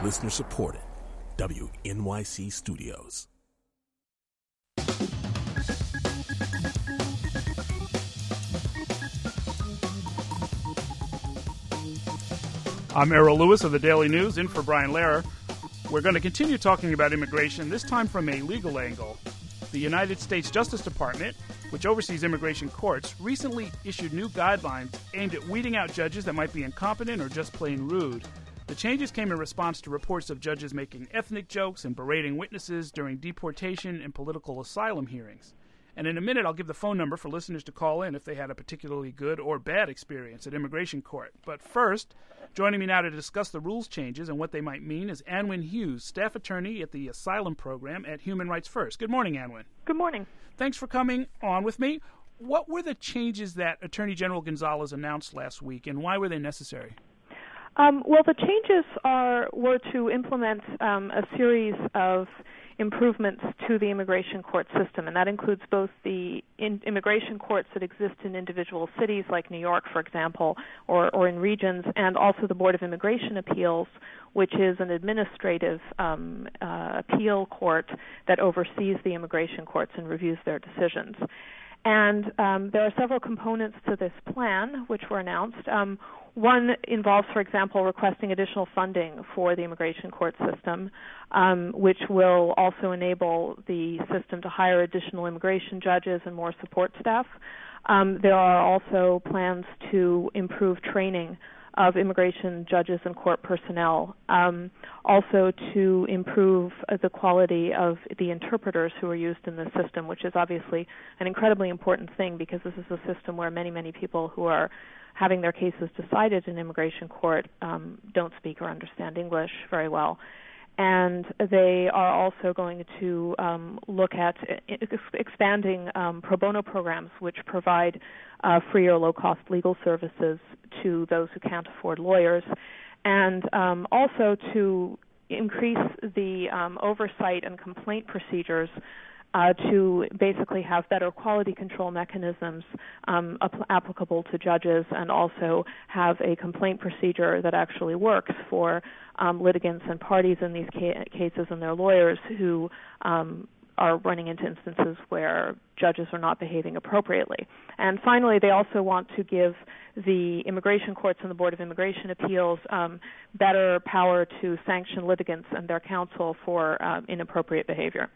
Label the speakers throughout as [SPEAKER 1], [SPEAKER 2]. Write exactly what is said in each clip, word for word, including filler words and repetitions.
[SPEAKER 1] Listener supported. W N Y C Studios.
[SPEAKER 2] I'm Errol Lewis of the Daily News, in for Brian Lehrer. We're going to continue talking about immigration, this time from a legal angle. The United States Justice Department, which oversees immigration courts, recently issued new guidelines aimed at weeding out judges that might be incompetent or just plain rude. The changes came in response to reports of judges making ethnic jokes and berating witnesses during deportation and political asylum hearings. And in a minute, I'll give the phone number for listeners to call in if they had a particularly good or bad experience at immigration court. But first, joining me now to discuss the rules changes and what they might mean is Anwen Hughes, staff attorney at the Asylum Program at Human Rights First. Good morning, Anwen.
[SPEAKER 3] Good morning.
[SPEAKER 2] Thanks for coming on with me. What were the changes that Attorney General Gonzalez announced last week, and why were they necessary?
[SPEAKER 3] Um, well, the changes are were to implement um, a series of improvements to the immigration court system, and that includes both the in immigration courts that exist in individual cities like New York, for example, or, or in regions, and also the Board of Immigration Appeals, which is an administrative um, uh, appeal court that oversees the immigration courts and reviews their decisions. And um, there are several components to this plan which were announced. Um, one involves, for example, requesting additional funding for the immigration court system, um, which will also enable the system to hire additional immigration judges and more support staff. Um, there are also plans to improve training of immigration judges and court personnel, um, also to improve uh, the quality of the interpreters who are used in the system, which is obviously an incredibly important thing because this is a system where many, many people who are having their cases decided in immigration court um, don't speak or understand English very well. And they are also going to um, look at ex- expanding um, pro bono programs which provide uh, free or low-cost legal services to those who can't afford lawyers, and um, also to increase the um, oversight and complaint procedures uh, to basically have better quality control mechanisms um, ap- applicable to judges, and also have a complaint procedure that actually works for um, litigants and parties in these ca- cases and their lawyers who um, are running into instances where judges are not behaving appropriately. And finally, they also want to give the immigration courts and the Board of Immigration Appeals um, better power to sanction litigants and their counsel for uh, inappropriate behavior.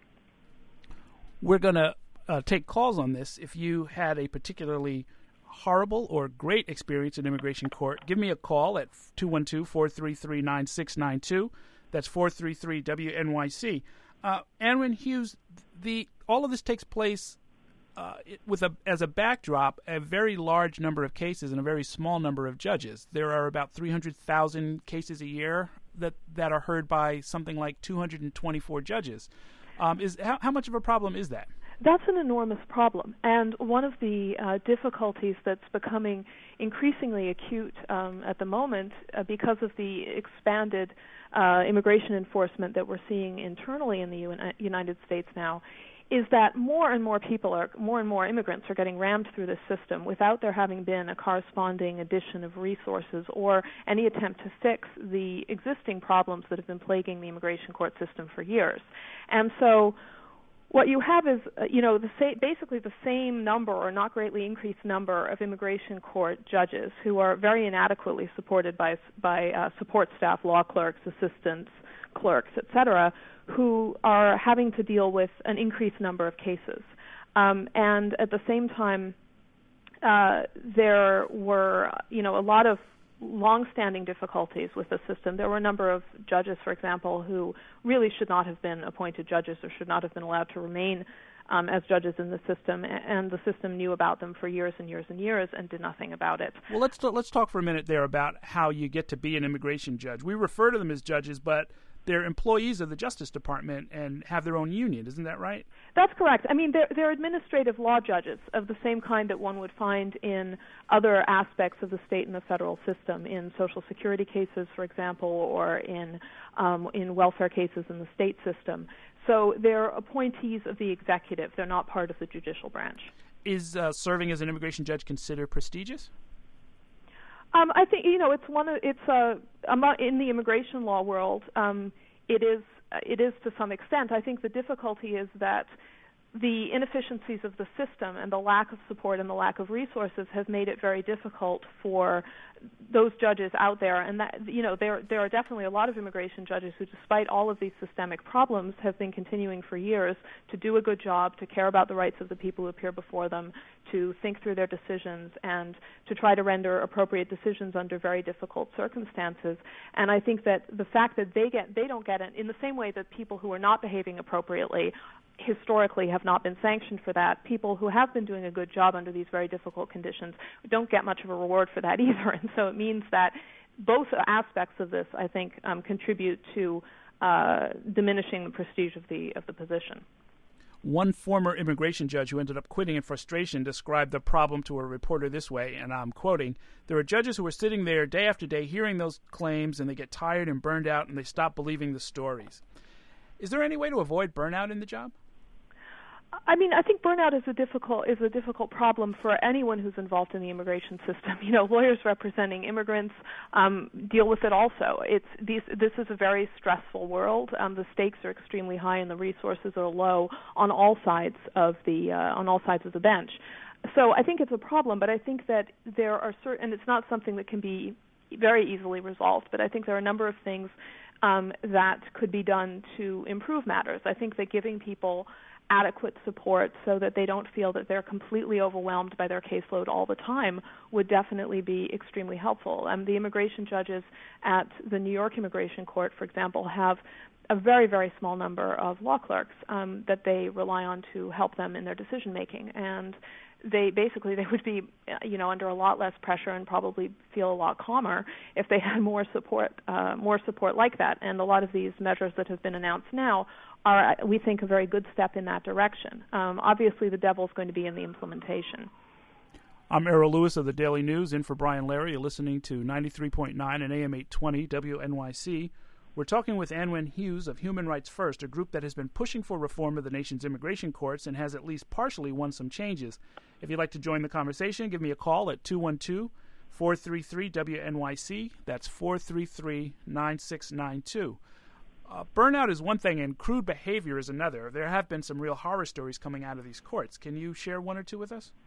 [SPEAKER 2] We're going to uh, take calls on this. If you had a particularly horrible or great experience in immigration court, give me a call at two one two, four three three, nine six nine two. That's four three three W N Y C. Uh, Anwen Hughes, the all of this takes place uh, with a as a backdrop, a very large number of cases and a very small number of judges. There are about three hundred thousand cases a year that, that are heard by something like two hundred twenty-four judges. Um, is how, how much of a problem is that?
[SPEAKER 3] That's an enormous problem, and one of the uh, difficulties that's becoming increasingly acute um, at the moment uh, because of the expanded uh, immigration enforcement that we're seeing internally in the U- United States now is that more and more people are, more and more immigrants are getting rammed through this system without there having been a corresponding addition of resources or any attempt to fix the existing problems that have been plaguing the immigration court system for years. And so what you have is, uh, you know, the sa- basically the same number or not greatly increased number of immigration court judges who are very inadequately supported by by uh, support staff, law clerks, assistants, clerks, et cetera, who are having to deal with an increased number of cases. Um, and at the same time, uh, there were, you know, a lot of long-standing difficulties with the system. There were a number of judges, for example, who really should not have been appointed judges or should not have been allowed to remain um, as judges in the system, and the system knew about them for years and years and years and did nothing about it.
[SPEAKER 2] Well, let's t- let's talk for a minute there about how you get to be an immigration judge. We refer to them as judges, but they're employees of the Justice Department and have their own union. Isn't that right?
[SPEAKER 3] That's correct. I mean, they're, they're administrative law judges of the same kind that one would find in other aspects of the state and the federal system, in Social Security cases, for example, or in um, in welfare cases in the state system. So they're appointees of the executive. They're not part of the judicial branch.
[SPEAKER 2] Is uh, serving as an immigration judge considered prestigious?
[SPEAKER 3] Um, I think you know it's one of it's a in the immigration law world, um, it is it is to some extent. I think the difficulty is that the inefficiencies of the system and the lack of support and the lack of resources have made it very difficult for those judges out there. And that, you know, there there are definitely a lot of immigration judges who, despite all of these systemic problems, have been continuing for years to do a good job, to care about the rights of the people who appear before them, to think through their decisions, and to try to render appropriate decisions under very difficult circumstances. And I think that the fact that they get they don't get it in the same way that people who are not behaving appropriately historically have not been sanctioned for that, people who have been doing a good job under these very difficult conditions don't get much of a reward for that either. And so it means that both aspects of this, I think, um, contribute to uh, diminishing the prestige of the of the position.
[SPEAKER 2] One former immigration judge who ended up quitting in frustration described the problem to a reporter this way, and I'm quoting, "There are judges who are sitting there day after day hearing those claims, and they get tired and burned out, and they stop believing the stories." Is there any way to avoid burnout in the job?
[SPEAKER 3] I mean, I think burnout is a difficult is a difficult problem for anyone who's involved in the immigration system. You know, lawyers representing immigrants um, deal with it also. It's these, this is a very stressful world. Um, the stakes are extremely high, and the resources are low on all sides of the uh, on all sides of the bench. So I think it's a problem, but I think that there are certain, and it's not something that can be very easily resolved. But I think there are a number of things um, that could be done to improve matters. I think that giving people adequate support so that they don't feel that they're completely overwhelmed by their caseload all the time would definitely be extremely helpful. Um, the immigration judges at the New York Immigration Court, for example, have a very, very small number of law clerks um, that they rely on to help them in their decision making. And they basically they would be, you know, under a lot less pressure and probably feel a lot calmer if they had more support, uh, more support like that. And a lot of these measures that have been announced now are, we think, a very good step in that direction. Um, obviously, the devil's going to be in the implementation.
[SPEAKER 2] I'm Errol Lewis of the Daily News, in for Brian Larry. You're listening to ninety-three point nine and A M eight twenty W N Y C. We're talking with Anwen Hughes of Human Rights First, a group that has been pushing for reform of the nation's immigration courts and has at least partially won some changes. If you'd like to join the conversation, give me a call at two one two, four three three, W N Y C. That's four three three, nine six nine two. Uh, burnout is one thing and crude behavior is another. There have been some real horror stories coming out of these courts. Can you share one or two with us?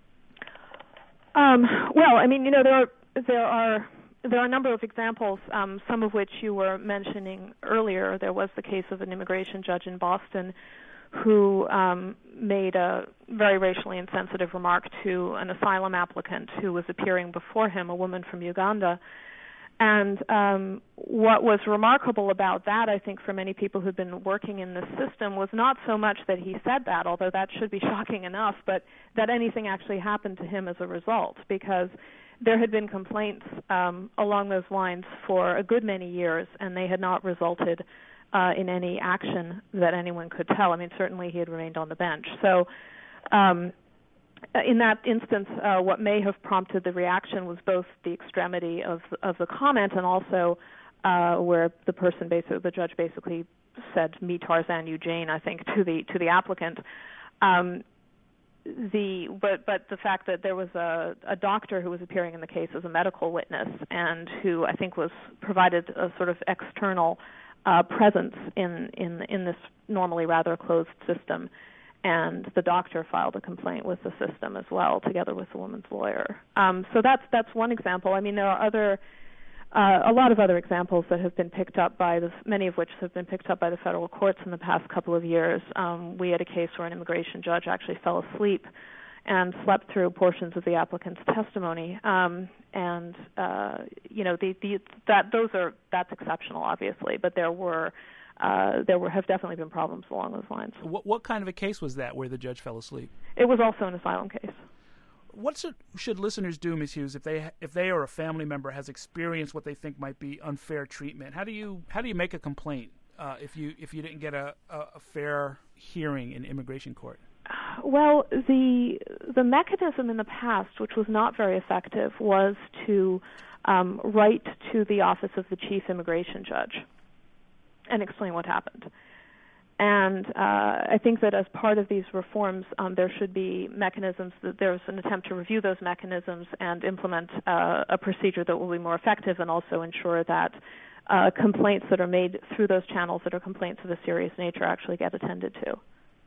[SPEAKER 3] Um, well, I mean, you know, there are there are there are a number of examples, um, some of which you were mentioning earlier. There was the case of an immigration judge in Boston who um, made a very racially insensitive remark to an asylum applicant who was appearing before him, a woman from Uganda. And um, what was remarkable about that, I think, for many people who've been working in this system was not so much that he said that, although that should be shocking enough, but that anything actually happened to him as a result, because there had been complaints um, along those lines for a good many years, and they had not resulted uh, in any action that anyone could tell. I mean, certainly he had remained on the bench. So um, in that instance, uh, what may have prompted the reaction was both the extremity of of the comment and also uh, where the person, basically, the judge, basically said "Me Tarzan, you Jane," I think, to the to the applicant. Um, the but but the fact that there was a, a doctor who was appearing in the case as a medical witness and who I think was provided a sort of external uh, presence in in in this normally rather closed system. And the doctor filed a complaint with the system as well, together with the woman's lawyer. Um, so that's that's one example. I mean, there are other, uh, a lot of other examples that have been picked up by the, many of which have been picked up by the federal courts in the past couple of years. Um, we had a case where an immigration judge actually fell asleep and slept through portions of the applicant's testimony. Um, and uh, you know, the, the, that those are that's exceptional, obviously, but there were. Uh, there were, have definitely been problems along those lines.
[SPEAKER 2] What, what kind of a case was that where the judge fell asleep?
[SPEAKER 3] It was also an asylum case.
[SPEAKER 2] What should, should listeners do, Miz Hughes, if they if they or a family member has experienced what they think might be unfair treatment? How do you how do you make a complaint uh, if you if you didn't get a, a, a fair hearing in immigration court?
[SPEAKER 3] Well, the the mechanism in the past, which was not very effective, was to um, write to the office of the chief immigration judge and explain what happened. And uh, I think that as part of these reforms, um, there should be mechanisms, that there's an attempt to review those mechanisms and implement uh, a procedure that will be more effective and also ensure that uh, complaints that are made through those channels that are complaints of a serious nature actually get attended to.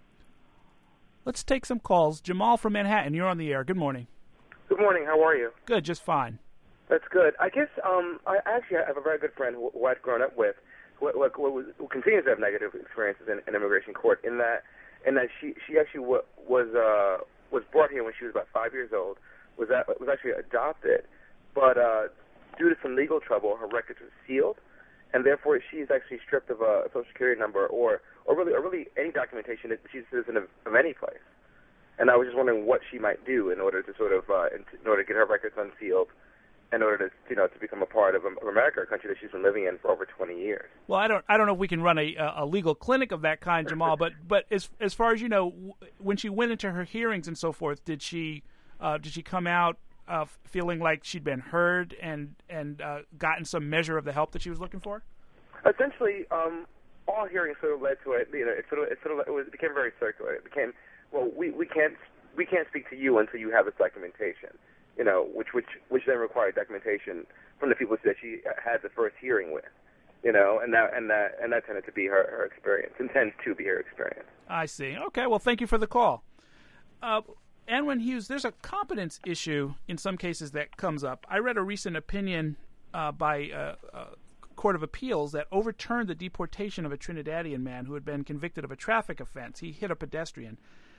[SPEAKER 2] Let's take some calls. Jamal from Manhattan, you're on the air. Good morning.
[SPEAKER 4] Good morning. How are you?
[SPEAKER 2] Good, just fine.
[SPEAKER 4] That's good. I guess um, I actually have a very good friend who, who I'd grown up with, who, who, who continues to have negative experiences in, in immigration court. In that, in that she she actually w- was uh, was brought here when she was about five years old. Was that was actually adopted, but uh, due to some legal trouble, her records were sealed, and therefore she's actually stripped of a social security number or or really or really any documentation that she's a citizen of, of any place. And I was just wondering what she might do in order to sort of uh, in, in order to get her records unsealed, in order to you know to become a part of, of America, a country that she's been living in for over twenty years.
[SPEAKER 2] Well, I don't I don't know if we can run a a legal clinic of that kind, Jamal. but but as as far as you know, when she went into her hearings and so forth, did she uh, did she come out uh, feeling like she'd been heard and and uh, gotten some measure of the help that she was looking for?
[SPEAKER 4] Essentially, um, all hearings sort of led to it. You know, it sort of it sort of it, was, it became very circular. It became well, we, we can't we can't speak to you until you have this documentation. You know, which which which then required documentation from the people that she had the first hearing with. You know, and that and that and that tended to be her, her experience, and tends to be her experience.
[SPEAKER 2] I see. Okay, well, thank you for the call. Uh, Anwen Hughes, there's a competence issue in some cases that comes up. I read a recent opinion uh, by uh, a court of appeals that overturned the deportation of a Trinidadian man who had been convicted of a traffic offense. He hit a pedestrian.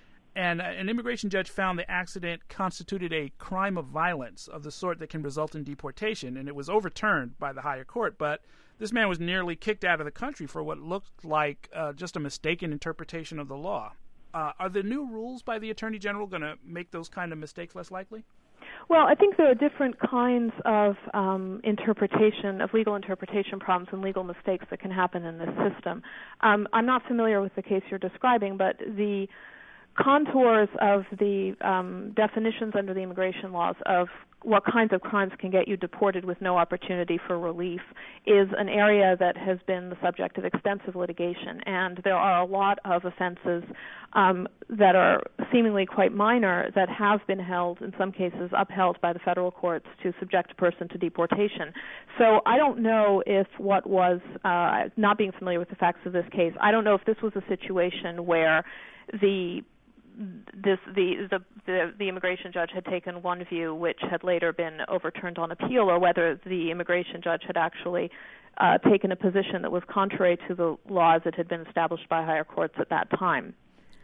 [SPEAKER 2] And an immigration judge found the accident constituted a crime of violence of the sort that can result in deportation, and it was overturned by the higher court. But this man was nearly kicked out of the country for what looked like uh, just a mistaken interpretation of the law. Uh, are the new rules by the Attorney General going to make those kind of mistakes less likely?
[SPEAKER 3] Well, I think there are different kinds of um, interpretation, of legal interpretation problems and legal mistakes that can happen in this system. Um, I'm not familiar with the case you're describing, but the contours of the um, definitions under the immigration laws of what kinds of crimes can get you deported with no opportunity for relief is an area that has been the subject of extensive litigation, and there are a lot of offenses um, that are seemingly quite minor that have been held, in some cases upheld by the federal courts to subject a person to deportation. So I don't know if what was, uh, not being familiar with the facts of this case, I don't know if this was a situation where the This the, the the the immigration judge had taken one view, which had later been overturned on appeal, or whether the immigration judge had actually uh, taken a position that was contrary to the laws that had been established by higher courts at that time.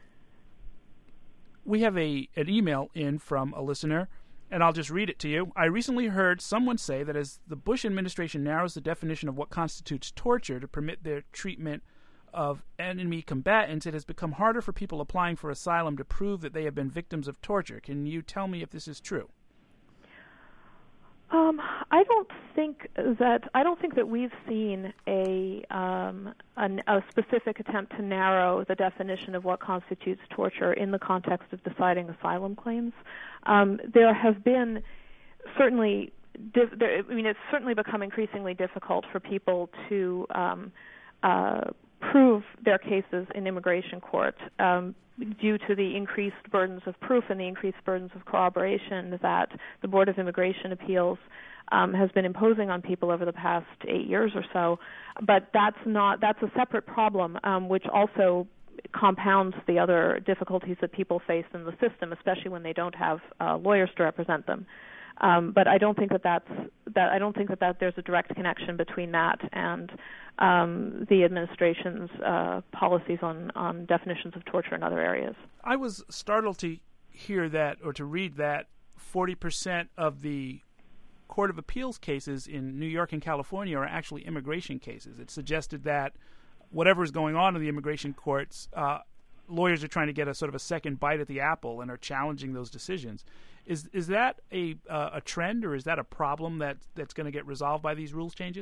[SPEAKER 2] We have a an email in from a listener, and I'll just read it to you. I recently heard someone say that as the Bush administration narrows the definition of what constitutes torture to permit their treatment of enemy combatants, it has become harder for people applying for asylum to prove that they have been victims of torture. Can you tell me if this is true?
[SPEAKER 3] Um, I don't think that I don't think that we've seen a, um, an, a specific attempt to narrow the definition of what constitutes torture in the context of deciding asylum claims. Um, there have been certainly, diff- there, I mean, it's certainly become increasingly difficult for people to um, uh, prove their cases in immigration court um, due to the increased burdens of proof and the increased burdens of corroboration that the Board of Immigration Appeals um, has been imposing on people over the past eight years or so. But that's not that's a separate problem, um, which also compounds the other difficulties that people face in the system, especially when they don't have uh, lawyers to represent them. Um, but I don't think that that's that. I don't think that, that there's a direct connection between that and um, the administration's uh, policies on, on definitions of torture in other areas.
[SPEAKER 2] I was startled to hear that, or to read that, forty percent of the Court of Appeals cases in New York and California are actually immigration cases. It suggested that whatever is going on in the immigration courts, uh, lawyers are trying to get a sort of a second bite at the apple and are challenging those decisions. Is is that a uh, a trend, or is that a problem that that's going to get resolved by these rules changes?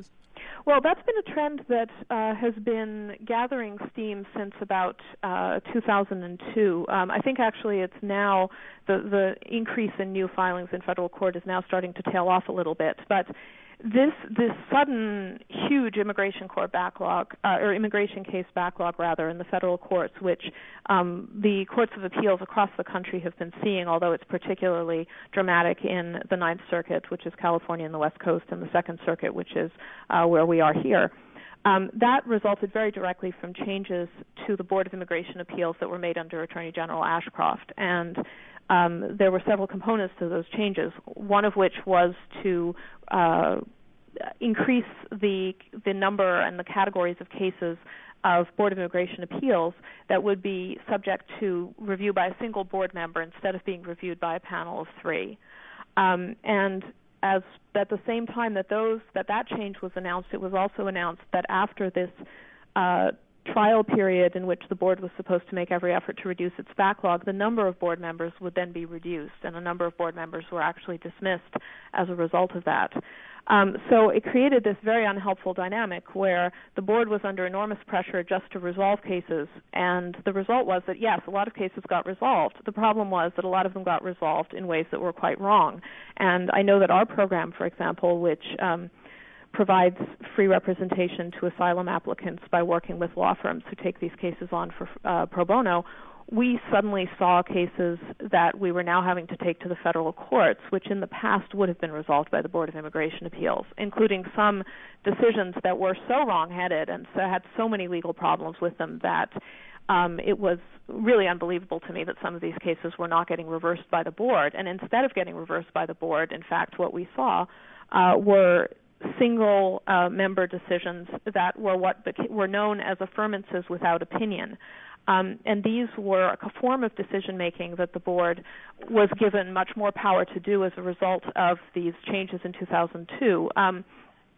[SPEAKER 3] Well, that's been a trend that uh, has been gathering steam since about uh, two thousand two. Um, I think actually it's now the, the increase in new filings in federal court is now starting to tail off a little bit. But this this sudden huge immigration court backlog, uh, or immigration case backlog rather, in the federal courts, which um, the courts of appeals across the country have been seeing, although it's particularly dramatic in the Ninth Circuit, which is California and the West Coast, and the Second Circuit, which is uh, where we are here. Um, that resulted very directly from changes to the Board of Immigration Appeals that were made under Attorney General Ashcroft. And um, there were several components to those changes, one of which was to uh, increase the the number and the categories of cases of Board of Immigration Appeals that would be subject to review by a single board member instead of being reviewed by a panel of three. Um, and As at the same time that those that that change was announced, it was also announced that after this uh, trial period in which the board was supposed to make every effort to reduce its backlog, the number of board members would then be reduced, and a number of board members were actually dismissed as a result of that. Um, so it created this very unhelpful dynamic where the board was under enormous pressure just to resolve cases, and the result was that, yes, a lot of cases got resolved. The problem was that a lot of them got resolved in ways that were quite wrong. And I know that our program, for example, which um, provides free representation to asylum applicants by working with law firms who take these cases on for uh, pro bono, we suddenly saw cases that we were now having to take to the federal courts, which in the past would have been resolved by the Board of Immigration Appeals, including some decisions that were so wrong-headed and so had so many legal problems with them that um, it was really unbelievable to me that some of these cases were not getting reversed by the board. And instead of getting reversed by the board, in fact, what we saw uh, were single uh, member decisions that were what were known as affirmances without opinion. Um, and these were a form of decision-making that the board was given much more power to do as a result of these changes in two thousand two. Um,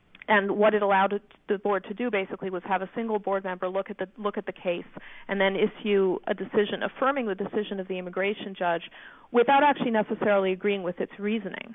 [SPEAKER 3] and what it allowed it, the board to do basically was have a single board member look at the look at the case and then issue a decision affirming the decision of the immigration judge without actually necessarily agreeing with its reasoning.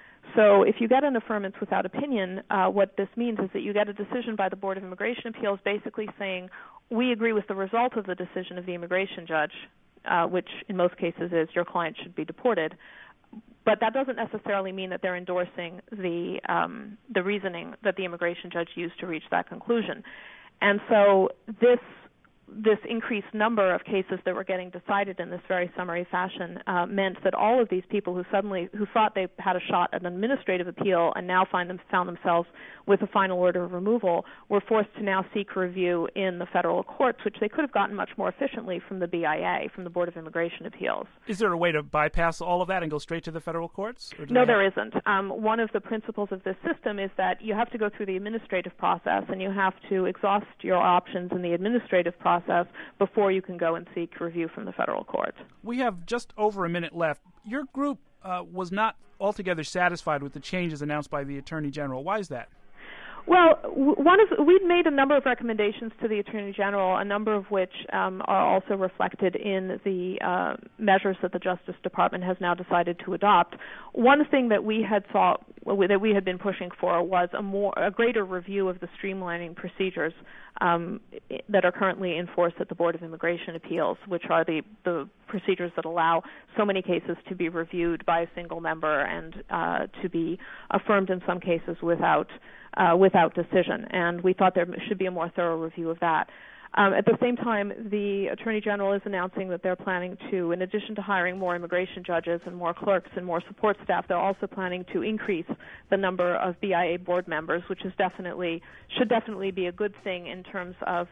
[SPEAKER 3] So if you get an affirmance without opinion, uh, what this means is that you get a decision by the Board of Immigration Appeals basically saying, we agree with the result of the decision of the immigration judge, uh, which in most cases is your client should be deported. But that doesn't necessarily mean that they're endorsing the um, the reasoning that the immigration judge used to reach that conclusion. And so this this increased number of cases that were getting decided in this very summary fashion uh, meant that all of these people who suddenly who thought they had a shot at an administrative appeal and now find them found themselves with a final order of removal were forced to now seek review in the federal courts, which they could have gotten much more efficiently from the B I A, from the Board of Immigration Appeals.
[SPEAKER 2] Is there a way to bypass all of that and go straight to the federal courts? Or do
[SPEAKER 3] no,
[SPEAKER 2] have...
[SPEAKER 3] there isn't. Um, one of the principles of this system is that you have to go through the administrative process and you have to exhaust your options in the administrative process before you can go and seek review from the federal court.
[SPEAKER 2] We have just over a minute left. Your group uh, was not altogether satisfied with the changes announced by the Attorney General. Why is that?
[SPEAKER 3] Well, one of we'd made a number of recommendations to the Attorney General, a number of which um, are also reflected in the uh, measures that the Justice Department has now decided to adopt. One thing that we had thought that we had been pushing for was a more a greater review of the streamlining procedures um, that are currently in force at the Board of Immigration Appeals, which are the the procedures that allow so many cases to be reviewed by a single member and uh, to be affirmed in some cases without uh, without decision. And we thought there should be a more thorough review of that. Um, at the same time, the Attorney General is announcing that they're planning to, in addition to hiring more immigration judges and more clerks and more support staff, they're also planning to increase the number of B I A board members, which is definitely should definitely be a good thing in terms of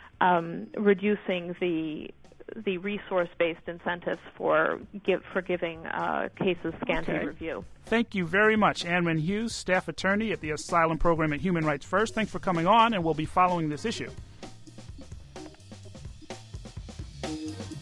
[SPEAKER 3] um, reducing the the resource-based incentives for give, for giving uh, cases scanty
[SPEAKER 2] okay.
[SPEAKER 3] review.
[SPEAKER 2] Thank you very much, Ann Hughes, staff attorney at the Asylum Program at Human Rights First. Thanks for coming on, and we'll be following this issue.